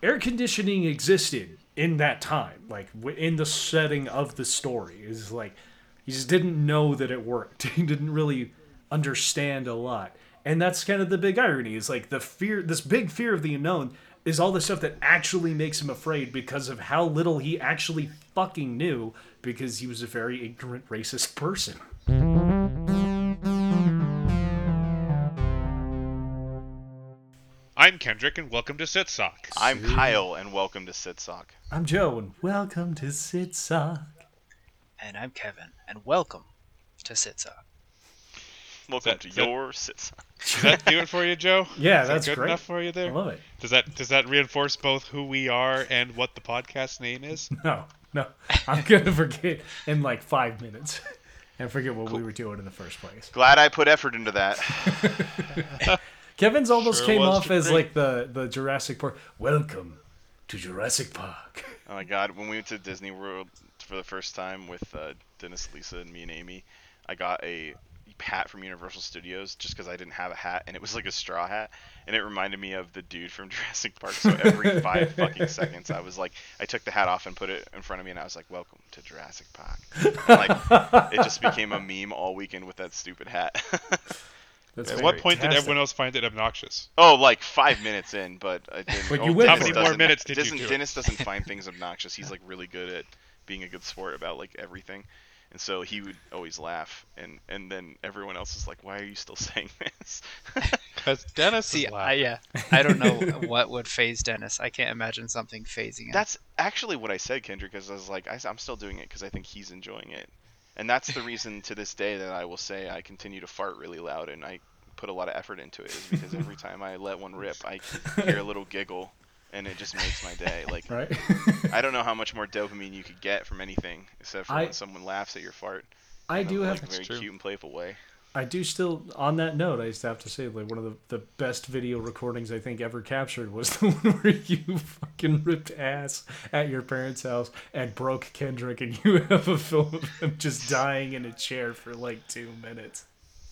air conditioning existed in that time, like in the setting of the story. Is like he just didn't know that it worked. He didn't really understand a lot, and that's kind of the big irony. Is like the fear, this big fear of the unknown, is all the stuff that actually makes him afraid because of how little he actually fucking knew. Because he was a very ignorant, racist person. I'm Kendrick, and welcome to Sitsock. I'm Kyle, and welcome to Sitsock. I'm Joe, and welcome to Sitsock. And I'm Kevin, and welcome to Sitsock. Welcome to your Sitsock. Does that do it for you, Joe? Yeah, Is that's that good great. enough for you there? I love it. Does that reinforce both who we are and what the podcast name is? No, I'm gonna forget in like 5 minutes and forget what we were doing in the first place. Glad I put effort into that. Kevin's almost Sure came was off as great. like the Jurassic Park. Welcome to Jurassic Park. Oh my god, when we went to Disney World for the first time with Dennis, Lisa, and me and Amy, I got a hat from Universal Studios just because I didn't have a hat, and it was like a straw hat, and it reminded me of the dude from Jurassic Park. So every 5 fucking seconds, I was like, I took the hat off and put it in front of me, and I was like, "Welcome to Jurassic Park." And, like, it just became a meme all weekend with that stupid hat. That's At what point did fantastic. everyone else find it obnoxious? Oh, like 5 minutes in, but I didn't. But oh, you went How for many it. more doesn't- minutes did you do it? Dennis doesn't find things obnoxious. He's like really good at being a good sport about like everything, and so he would always laugh, and then everyone else is like, "Why are you still saying this?" Because Dennis See, is laughing. I don't know what would phase Dennis. I can't imagine something phasing him. That's actually what I said, Kendrick, because I was like, I'm still doing it because I think he's enjoying it, and that's the reason to this day that I will say I continue to fart really loud and I put a lot of effort into it, is because every time I let one rip, I hear a little giggle, and it just makes my day. Like, Right? I don't know how much more dopamine you could get from anything except for when someone laughs at your fart. I in a, do like, have. very true. cute and playful way. I do still, on that note, I just have to say, like, one of the best video recordings I think ever captured was the one where you fucking ripped ass at your parents' house and broke Kendrick, and you have a film of him just dying in a chair for like 2 minutes.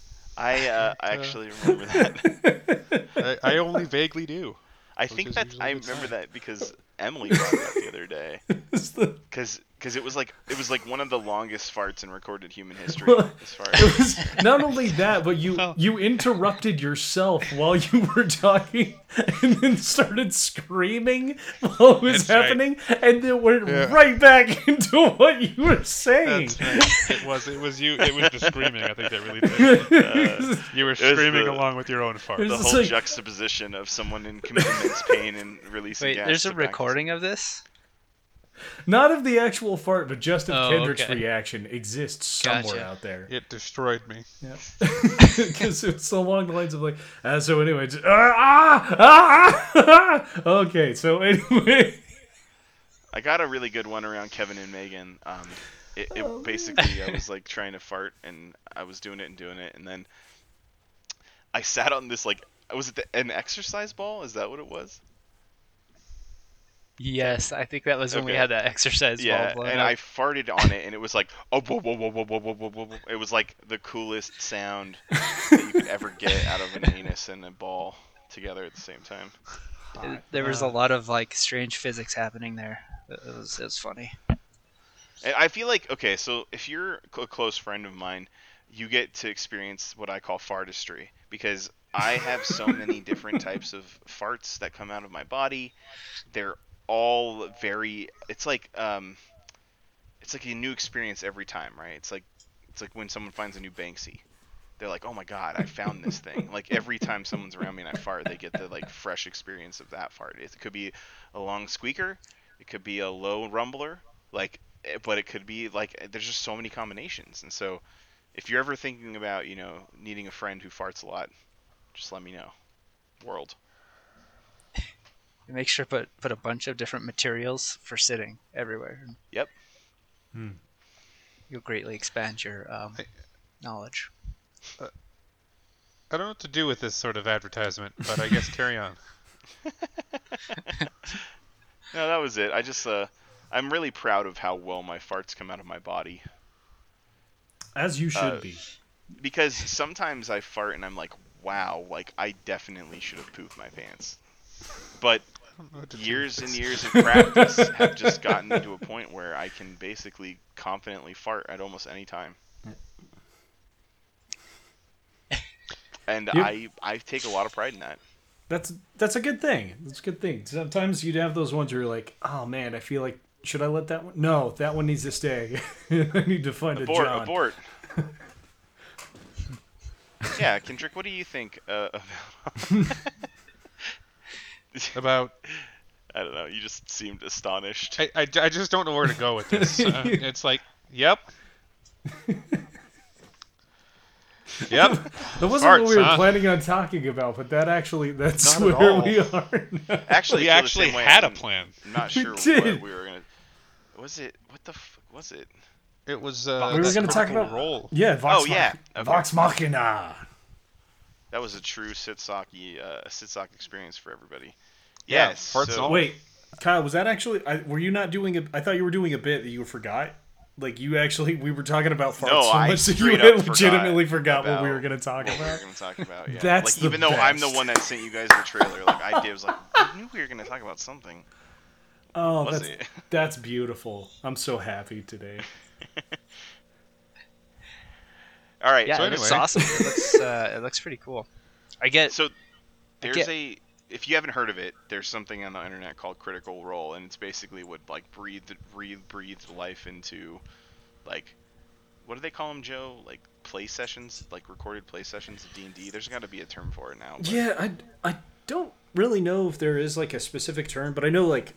I actually remember that. I only vaguely do. I Which think is that usually I a good remember sign. that because Emily brought it up the other day. It's the- Because it was like one of the longest farts in recorded human history. Well, As far It as was not only that, but you interrupted yourself while you were talking, and then started screaming while it was That's right. happening, and then went Yeah. right back into what you were saying. That's right. It was you. It was the screaming. I think that really did. You were screaming the- along with your own fart. the It's whole like- juxtaposition of someone in immense pain and releasing Wait, gas. there's a to back recording of this? Not of the actual fart, but just of Oh, Kendrick's okay. reaction exists somewhere Gotcha. out there. It destroyed me. Yeah, because it's along the lines of like, so anyway, okay, so anyway. I got a really good one around Kevin and Megan. It basically, I was like trying to fart, and I was doing it, and then I sat on this, like, was it an exercise ball? Is that what it was? Yes, I think that was when we Okay. had that exercise Yeah, ball. and I farted on it, and it was like, oh, whoa, whoa, whoa, whoa, whoa, whoa, whoa, whoa, whoa. It was like the coolest sound that you could ever get out of an anus and a ball together at the same time. There was a lot of like strange physics happening there. It was funny. And I feel like, okay, so if you're a close friend of mine, you get to experience what I call fartistry, because I have so many different types of farts that come out of my body. They're all very, it's like a new experience every time, right? It's like when someone finds a new Banksy. They're like, oh my god, I found this thing. Like, every time someone's around me and I fart, they get the like fresh experience of that fart. It could be a long squeaker, it could be a low rumbler, like, but it could be like, there's just so many combinations. And so if you're ever thinking about, needing a friend who farts a lot, just let me know. World. Make sure to put a bunch of different materials for sitting everywhere. Yep. You'll greatly expand your knowledge. I don't know what to do with this sort of advertisement, but I guess carry on. No, that was it. I just, I'm really proud of how well my farts come out of my body. As you should be. Because sometimes I fart and I'm like, wow, like, I definitely should have pooped my pants. But don't know what to do years with and this. years of practice have just gotten me to a point where I can basically confidently fart at almost any time. And I take a lot of pride in that. That's a good thing. That's a good thing. Sometimes you'd have those ones where you're like, oh man, I feel like, should I let that one? No, that one needs to stay. I need to find a John. Abort. Yeah, Kendrick, what do you think About I don't know. You just seemed astonished. I just don't know where to go with this. It's like, yep. Yep. That wasn't what we were Farts, huh? planning on talking about, but that's Not at where all. we are now. Actually, We I feel the actually same way. had a I'm plan. not We sure did. what we were gonna. Was it? What the fuck was it? It was We were that going to talk Critical about Role. Yeah, Vox Oh, yeah. Mach- Okay. Vox Machina. That was a true Sitsock experience for everybody. Yeah, Yes. farts and so, all. Wait, Kyle, was that actually? Were you not doing it? I thought you were doing a bit that you forgot. Like we were talking about farts No, so I much that you straight had up legitimately forgot what we about were going to talk what we were about. going to talk about. Yeah. That's like, the even though I'm the best. one that sent you guys the trailer, like I was like, I knew we were going to talk about something. Oh, Was it? that's beautiful. I'm so happy today. All right. Yeah, So it looks anyway. awesome. It looks pretty cool. I get So there's Okay. if you haven't heard of it, there's something on the internet called Critical Role, and it's basically what like breathed life into, like, what do they call them, Joe? Like play sessions, like recorded play sessions of D&D. There's got to be a term for it now. But Yeah, I don't really know if there is like a specific term, but I know like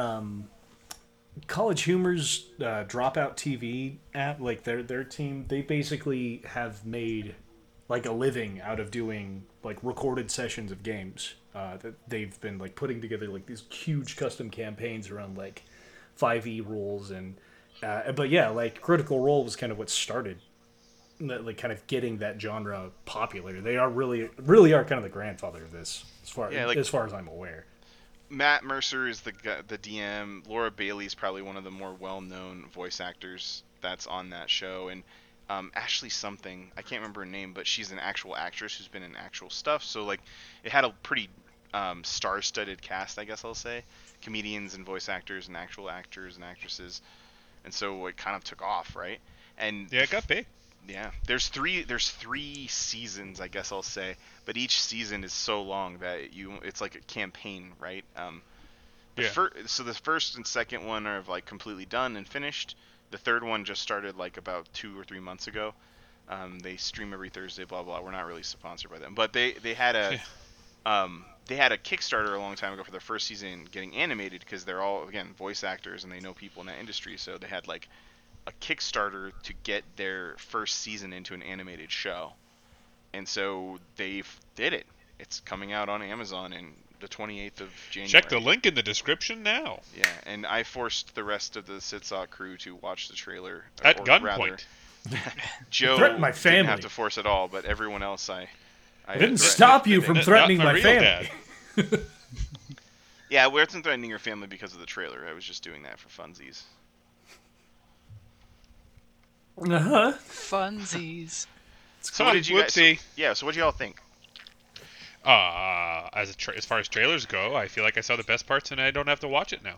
College Humor's Dropout TV app, like their team, they basically have made like a living out of doing like recorded sessions of games. That they've been like putting together like these huge custom campaigns around like 5e rules and but yeah, like Critical Role was kind of what started like kind of getting that genre popular. They are really are kind of the grandfather of this Yeah, like- as far as I'm aware. Matt Mercer is the DM. Laura Bailey is probably one of the more well-known voice actors that's on that show, and Ashley something, I can't remember her name, but she's an actual actress who's been in actual stuff. So like, it had a pretty star-studded cast, I guess I'll say, comedians and voice actors and actual actors and actresses, and so it kind of took off, right? And Yeah, it got big. yeah, there's three seasons, I guess I'll say, but each season is so long that it's like a campaign, right? Yeah. So the first and second one are like completely done and finished. The third one just started like about 2 or 3 months ago. They stream every Thursday, blah blah. We're not really sponsored by them, but they had a they had a Kickstarter a long time ago for their first season getting animated because they're all again voice actors and they know people in that industry, so they had like a Kickstarter to get their first season into an animated show, and so they did it. It's coming out on Amazon in the 28th of January. Check the link in the description now. Yeah, and I forced the rest of the Sitsock crew to watch the trailer At or gunpoint. Joe Threaten my didn't family. have to force it all, but everyone else I I didn't threatened. stop you from Not threatening for my real, family. Dad. Yeah, we wasn't threatening your family because of the trailer. I was just doing that for funsies. Uh-huh. funsies. So what did you guys? So, Whoopsie. yeah, so what do y'all think? As far as trailers go, I feel like I saw the best parts and I don't have to watch it now.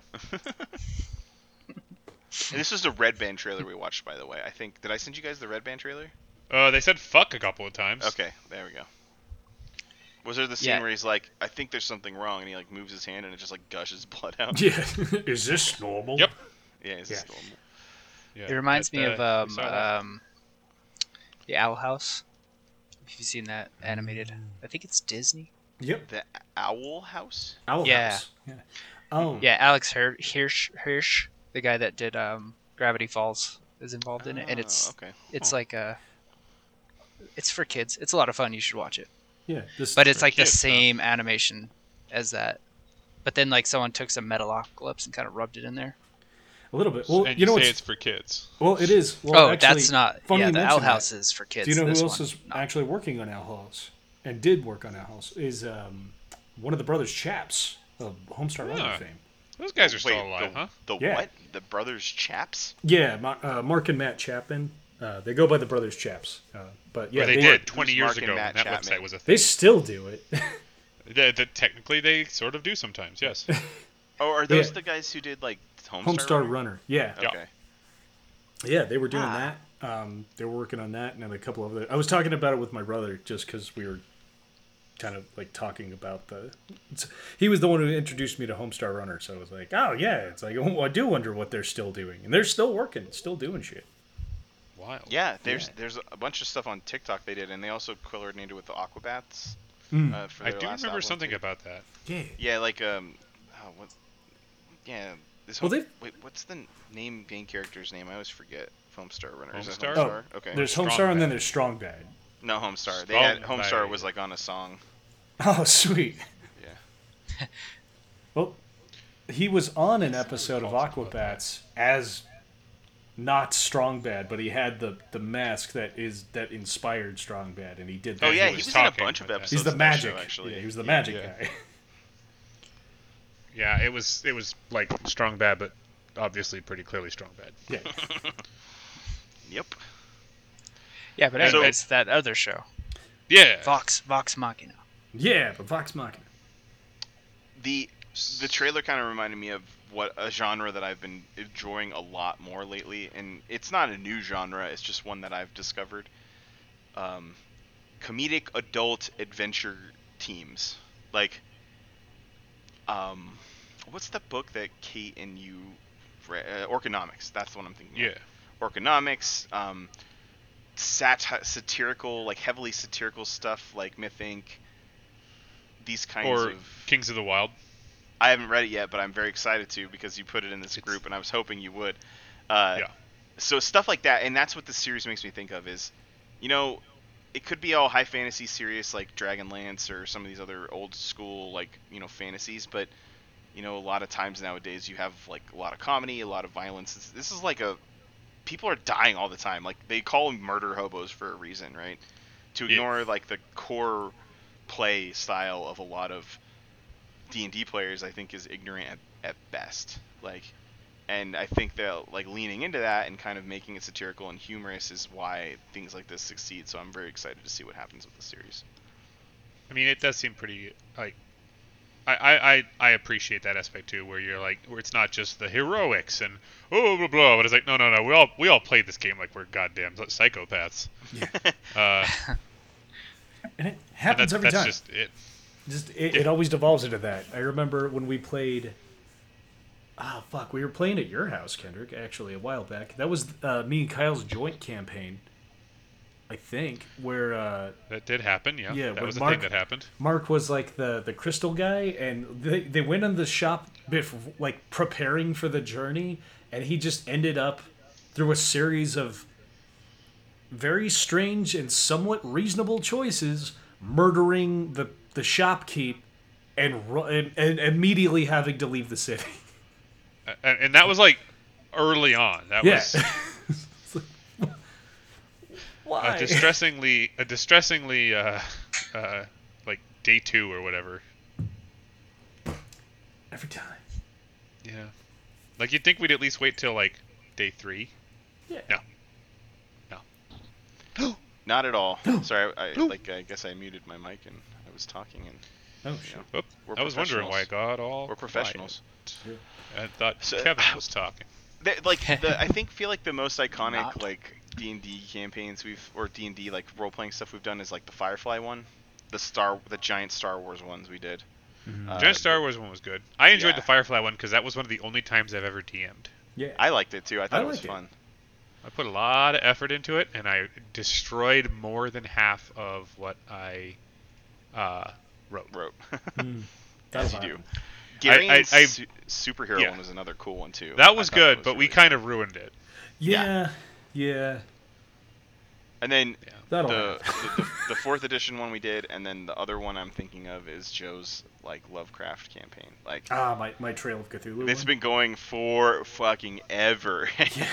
And this was the Red Band trailer we watched, by the way. I think did I send you guys the Red Band trailer? They said fuck a couple of times. Okay, there we go. Was there the scene Yeah. where he's like, I think there's something wrong, and he like moves his hand and it just like gushes blood out? Yeah. Is this normal? Yep. Yeah, it's Yeah. just normal. Yeah, It reminds but, me of we saw that. the Owl House. If you've seen that animated, I think it's Disney. Yep. The Owl House? Owl Yeah. House. Yeah. Oh. Yeah, Alex Hirsch, the guy that did Gravity Falls, is involved in it, and it's okay. like it's for kids. It's a lot of fun. You should watch it. Yeah. This, But it's like kids, the huh? same animation as that. But then like someone took some Metalocalypse and kind of rubbed it in there. a little bit. Well, And you know say what's it's for kids. well, it is. Well, Oh, actually, that's not. funny Yeah, you the mention Owl that. House is for kids. Do you know this who else one, is not. actually working on Owl House and did work on Owl House? Is one of the brothers Chaps of Homestar Runner Ah. fame. Those guys are still Wait, alive, huh? the Yeah. what? The Brothers Chaps? Yeah, Mark and Matt Chapman. They go by the brothers Chaps. But yeah, Or they they did 20 Who's years Mark and ago when Matt that Chapman? website was a They thing. still do it. Technically, they sort of do sometimes. Yes. Oh, are those Yeah. the guys who did like Homestar Runner. Yeah. Yeah. Okay. Yeah, they were doing Ah. that. They were working on that and then a couple of other. I was talking about it with my brother just because we were kind of like talking about he was the one who introduced me to Homestar Runner, so I was like, oh yeah, it's like, oh, I do wonder what they're still doing, and they're still working, still doing shit. Wild. Yeah, there's a bunch of stuff on TikTok they did, and they also coordinated with the Aquabats. For I their do last remember album, something too. about that. Yeah. Yeah, like oh, what? Yeah, this. Well, wait, what's the main character's name? I always forget. Homestar Runner. Is it Homestar? Homestar? Oh, Okay. there's Strong Homestar and then Bad. there's Strong Bad. No, Homestar. They Strong had Homestar Bad. was like on a song. Oh, sweet. Yeah. Well, he was on an episode of recall something about Aquabats as not Strong Bad, but he had the mask that inspired Strong Bad, and he did that. Oh yeah, he he was was in a talking bunch of with that. episodes. He's the of that magic. show, actually. Yeah, he was the magic Yeah. guy. Yeah, it was like Strong Bad, but obviously pretty clearly Strong Bad. Yeah. Yep. Yeah, but So- anyways, that other show, Yeah. Vox Machina. Yeah, but Vox Machina. The trailer kind of reminded me of what a genre that I've been enjoying a lot more lately, and it's not a new genre. It's just one that I've discovered. Comedic adult adventure teams, like, what's the book that Kate and you read? Orconomics. That's the one I'm thinking. Yeah. Of. Orconomics. Satirical, like heavily satirical stuff, like Myth Inc. These kinds Or of. Kings of the Wild. I haven't read it yet, but I'm very excited to because you put it in this group, and I was hoping you would. Yeah. So stuff like that, and that's what the series makes me think of is, it could be all high fantasy serious like Dragonlance or some of these other old school like fantasies, but a lot of times nowadays you have like a lot of comedy, a lot of violence. This is like people are dying all the time. Like they call them murder hobos for a reason, right? To ignore like the core play style of a lot of D&D players, I think is ignorant at best. And I think that like leaning into that and kind of making it satirical and humorous is why things like this succeed. So I'm very excited to see what happens with the series. I mean, it does seem pretty like. I appreciate that aspect too, where you're like, where it's not just the heroics and blah blah blah, but it's like no, we all played this game like we're goddamn psychopaths. And it happens every that's time. just it. It always devolves into that. I remember when we played. We were playing at your house, Kendrick, actually, a while back. That was me and Kyle's joint campaign, I think, where That did happen, yeah. Yeah, That when was a Mark- thing that happened. Mark was like the crystal guy, and they went in the shop like preparing for the journey, and he just ended up through a series of very strange and somewhat reasonable choices, murdering the shopkeep and immediately having to leave the city. And that was like early on. That Yeah. was Why? a distressingly like day 2 or whatever. Every time. Yeah. Like you'd think we'd at least wait till like day 3. Yeah. No. Not at all. Sorry, I guess I muted my mic and I was talking and. Oh shit. Oop, We're I was wondering why professionals. it got all. We're professionals. quiet. I thought So- Kevin was talking. I feel like the most iconic Not. like D&D campaigns or D&D like role playing stuff we've done is like the Firefly one, the giant Star Wars ones we did. Giant Star Wars one was good. I enjoyed yeah. the Firefly one because that was one of the only times I've ever DM'd. Yeah. I liked it too. I thought it was liked it. fun. I put a lot of effort into it, and I destroyed more than half of what I wrote. As you That'll do. happen. Gary's I- superhero yeah. one was another cool one too. That was I thought good, was but we really kind of ruined it. Yeah. And then That'll the happen. the 4th edition one we did, and then the other one I'm thinking of is Joe's like Lovecraft campaign. Like My Trail of Cthulhu. it's one. been going for fucking ever.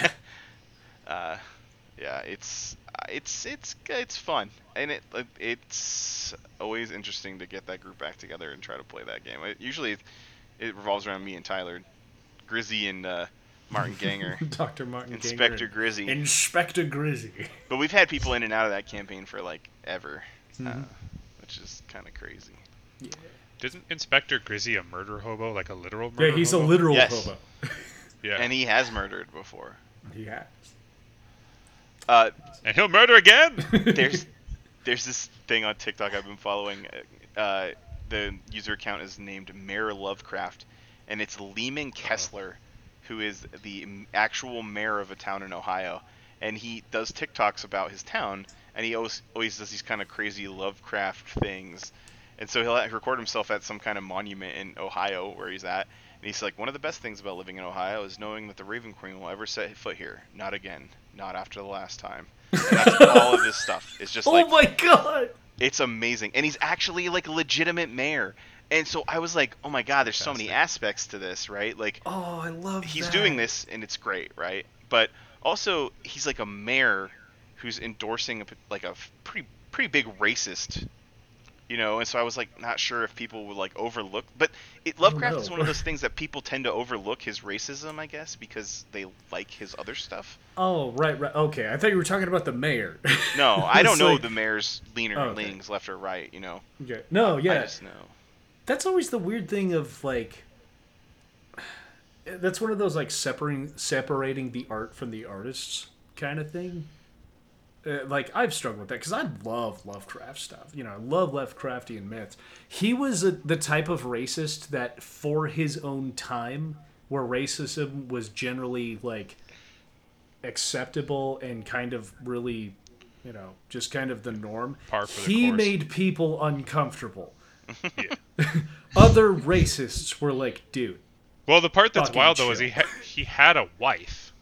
Yeah, it's fun, and it's always interesting to get that group back together and try to play that game. Usually, it revolves around me and Tyler, Grizzy, and Martin Ganger, Dr. Martin Inspector Ganger. Grizzy. Inspector Grizzy. But we've had people in and out of that campaign for like ever, which is kind of crazy. Yeah. Isn't Inspector Grizzy a murder hobo, like a literal murder Yeah, he's a hobo? literal Yes. hobo. Yeah. And he has murdered before. He has. And he'll murder again! There's this thing on TikTok I've been following. The user account is named Mayor Lovecraft, and it's Lehman Kessler, who is the actual mayor of a town in Ohio, and he does TikToks about his town, and he always does these kind of crazy Lovecraft things. And so he'll record himself at some kind of monument in Ohio where he's at, and he's like, one of the best things about living in Ohio is knowing that the Raven Queen will ever set foot here. Not again. Not after the last time. And that's all of his stuff. It's just Oh my god! it's amazing. And he's actually like a legitimate mayor. And so I was like, oh my god, there's so many aspects to this, right? Like, Oh, I love he's that. doing this and it's great, right? But also he's like a mayor who's endorsing a pretty big racist, you know. And so I was like not sure if people would like overlook, but Lovecraft is know. one of those things that people tend to overlook his racism, I guess, because they like his other stuff. Oh, right. Okay, I thought you were talking about the mayor. No, I don't It's know like- the mayor's okay. leanings left or right, you know. Okay. No, yeah. I just know. That's always the weird thing of like. That's one of those like separating the art from the artists kind of thing. Like I've struggled with that because I love Lovecraft stuff. You know, I love Lovecraftian myths. He was the type of racist that, for his own time, where racism was generally like acceptable and kind of really, you know, just kind of the norm. Par for the He course. made people uncomfortable. Yeah. Other racists were like, dude. Well, the part that's Fucking wild though is chill. he had a wife,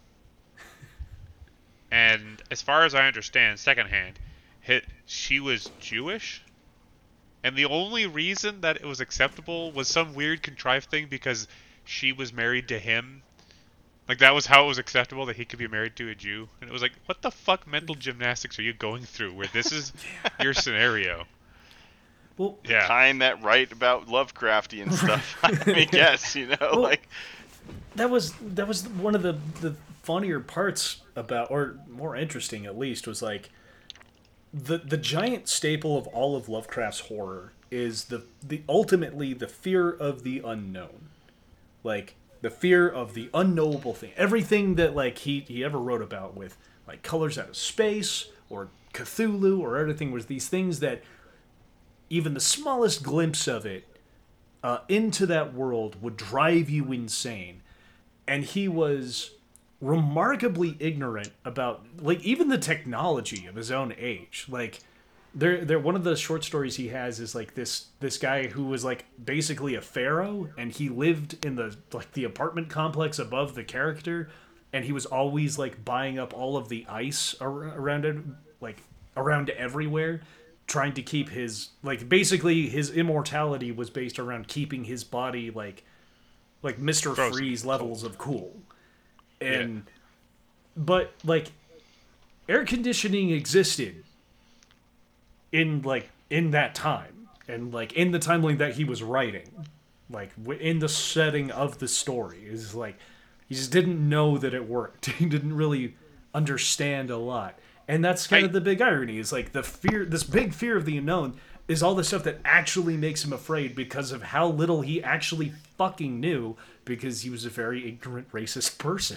and as far as I understand, secondhand, she was Jewish, and the only reason that it was acceptable was some weird contrived thing because she was married to him. Like that was how it was acceptable that he could be married to a Jew, and it was like, what the fuck mental gymnastics are you going through where this is your scenario? Well, Yeah. Kind that right about Lovecraftian stuff. I mean, yes, you know, Well, like that was one of the funnier parts about, or more interesting at least, was like the giant staple of all of Lovecraft's horror is the ultimately the fear of the unknown, like the fear of the unknowable thing. Everything that like he ever wrote about with like Colors Out of Space or Cthulhu or everything was these things that even the smallest glimpse of it into that world would drive you insane. And he was remarkably ignorant about like even the technology of his own age. Like there one of the short stories he has is like this guy who was like basically a pharaoh, and he lived in the apartment complex above the character, and he was always like buying up all of the ice around it, like around everywhere, trying to keep his like basically his immortality was based around keeping his body like Mr. Frozen. Freeze levels of cool. And but like air conditioning existed in that time, and like in the timeline that he was writing, like in the setting of the story, is like he just didn't know that it worked. He didn't really understand a lot. And that's kind of the big irony, is like the fear, this big fear of the unknown is all the stuff that actually makes him afraid because of how little he actually fucking knew, because he was a very ignorant, racist person.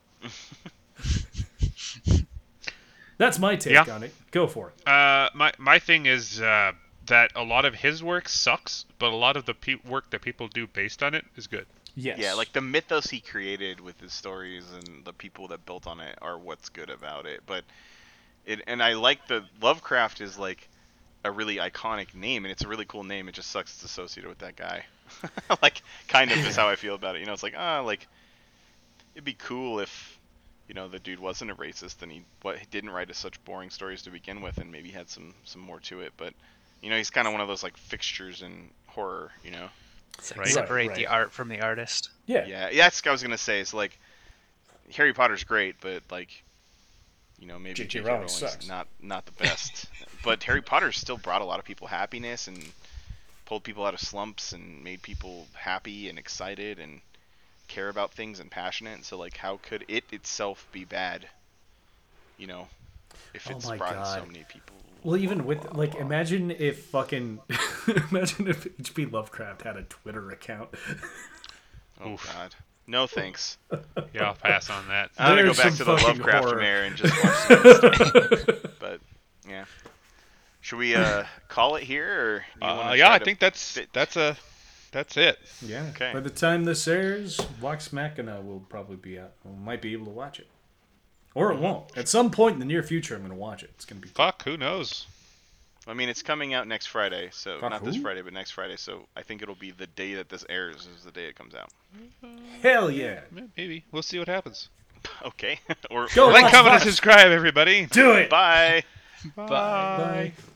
That's my take on it. Go for it. My thing is that a lot of his work sucks, but a lot of the work that people do based on it is good. Yes. yeah, like the mythos he created with his stories and the people that built on it are what's good about it. But and I like the Lovecraft is like a really iconic name, and it's a really cool name. It just sucks it's associated with that guy. Like kind of is how I feel about it. You know, it's like like it'd be cool if, you know, the dude wasn't a racist and he didn't write such boring stories to begin with, and maybe had some more to it. But you know, he's kind of one of those like fixtures in horror. You know. It's like Right. separate Right. the art from the artist. Yeah. Yeah, that's what I was gonna say. It's like Harry Potter's great, but like, you know, maybe J.K. J.K. Rowling Rowling's sucks. not the best. But Harry Potter still brought a lot of people happiness and pulled people out of slumps and made people happy and excited and care about things and passionate. So like, how could it itself be bad? You know, if Oh it's my brought so God. many people Well, even with like, imagine if fucking, imagine if H.P. Lovecraft had a Twitter account. Oh Oof. God. No thanks. Yeah, I'll pass on that. I'm gonna go There's back some to the fucking Lovecraft horror. mare and just watch some of this stuff. But yeah. Should we call it here, or do you wanna Yeah, try I to think that's it. Yeah. Okay. By the time this airs, Vox Machina will probably be out. We might be able to watch it, or it won't. At some point in the near future, I'm gonna watch it. It's gonna be. Fuck, who knows? I mean, it's coming out next Friday, so Fuck not this who? Friday, but next Friday. So I think it'll be the day that this airs is the day it comes out. Hell yeah! Maybe we'll see what happens. Okay. or Go Like, watch comment, and Vox. subscribe, everybody. Do it. bye. Bye. Bye.